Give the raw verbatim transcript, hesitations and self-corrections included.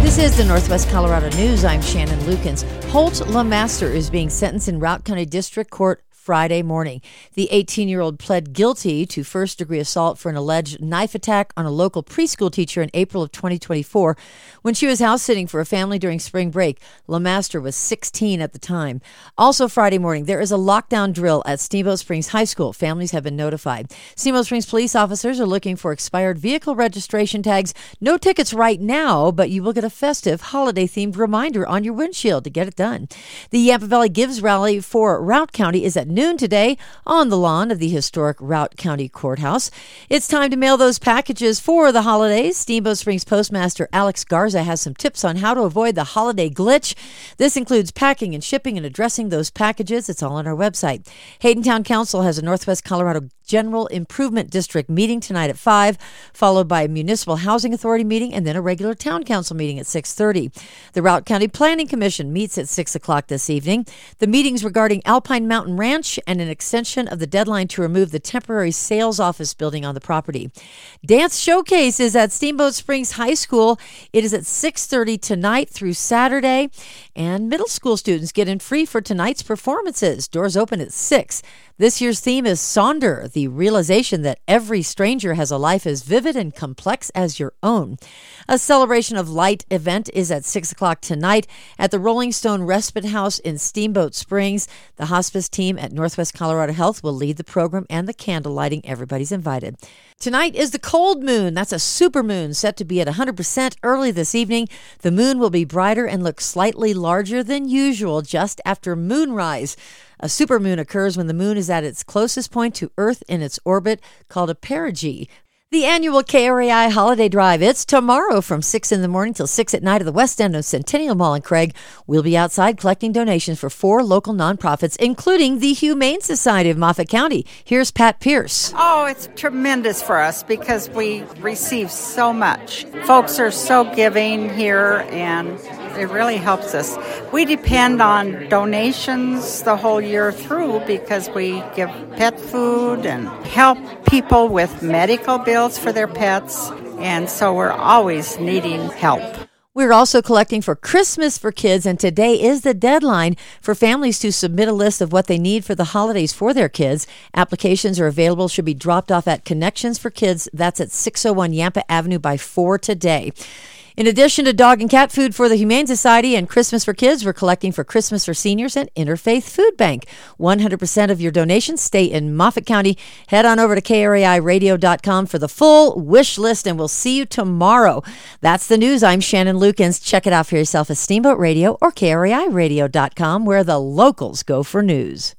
This is the Northwest Colorado News. I'm Shannon Lukens. Holt LeMaster is being sentenced in Routt County District Court Friday morning. The eighteen-year-old pled guilty to first-degree assault for an alleged knife attack on a local preschool teacher in April of twenty twenty-four when she was house-sitting for a family during spring break. LeMaster was sixteen at the time. Also Friday morning, there is a lockdown drill at Steamboat Springs High School. Families have been notified. Steamboat Springs police officers are looking for expired vehicle registration tags. No tickets right now, but you will get a festive, holiday-themed reminder on your windshield to get it done. The Yampa Valley Gives Rally for Routt County is at noon today on the lawn of the historic Routt County Courthouse. It's time to mail those packages for the holidays. Steamboat Springs Postmaster Alex Garza has some tips on how to avoid the holiday glitch. This includes packing and shipping and addressing those packages. It's all on our website. Hayden Town Council has a Northwest Colorado General Improvement District meeting tonight at five, followed by a Municipal Housing Authority meeting and then a regular Town Council meeting at six thirty. The Routt County Planning Commission meets at six o'clock this evening. The meetings regarding Alpine Mountain Ranch and an extension of the deadline to remove the temporary sales office building on the property. Dance Showcase is at Steamboat Springs High School. It is at six thirty tonight through Saturday, and middle school students get in free for tonight's performances. Doors open at six. This year's theme is Sonder, the realization that every stranger has a life as vivid and complex as your own. A Celebration of Light event is at six o'clock tonight at the Rolling Stone Respite House in Steamboat Springs. The hospice team at Northwest Colorado Health will lead the program and the candle lighting. Everybody's invited. Tonight is the cold moon. That's a super moon set to be at one hundred percent early this evening. The moon will be brighter and look slightly larger than usual just after moonrise. A supermoon occurs when the moon is at its closest point to Earth in its orbit, called a perigee. The annual K R A I Holiday Drive. It's tomorrow from six in the morning till six at night at the west end of Centennial Mall in Craig. We'll be outside collecting donations for four local nonprofits, including the Humane Society of Moffat County. Here's Pat Pierce. Oh, it's tremendous for us because we receive so much. Folks are so giving here, and it really helps us. We depend on donations the whole year through because we give pet food and help people with medical bills for their pets, and so we're always needing help. We're also collecting for Christmas for Kids, and today is the deadline for families to submit a list of what they need for the holidays for their kids. Applications are available, should be dropped off at Connections for Kids. That's at six oh one Yampa Avenue by four today. In addition to dog and cat food for the Humane Society and Christmas for Kids, we're collecting for Christmas for Seniors and Interfaith Food Bank. one hundred percent of your donations stay in Moffat County. Head on over to K R A I radio dot com for the full wish list, and we'll see you tomorrow. That's the news. I'm Shannon Lukens. Check it out for yourself at Steamboat Radio or K R A I radio dot com, where the locals go for news.